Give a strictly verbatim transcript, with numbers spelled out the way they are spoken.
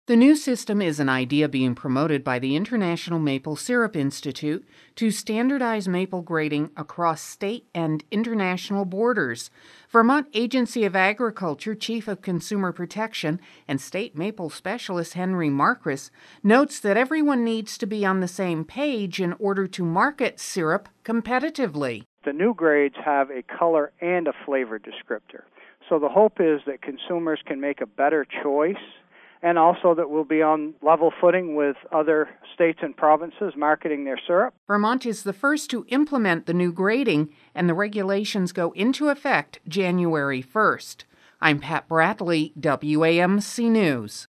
The new system is an idea being promoted by the International Maple Syrup Institute to standardize maple grading across state and international borders. Vermont Agency of Agriculture Chief of Consumer Protection and State Maple Specialist Henry Marcris notes that everyone needs to be on the same page in order to market syrup competitively. The new grades have a color and a flavor descriptor. So the hope is that consumers can make a better choice, and also that we'll be on level footing with other states and provinces marketing their syrup. Vermont is the first to implement the new grading, and the regulations go into effect January first. I'm Pat Bradley, W A M C News.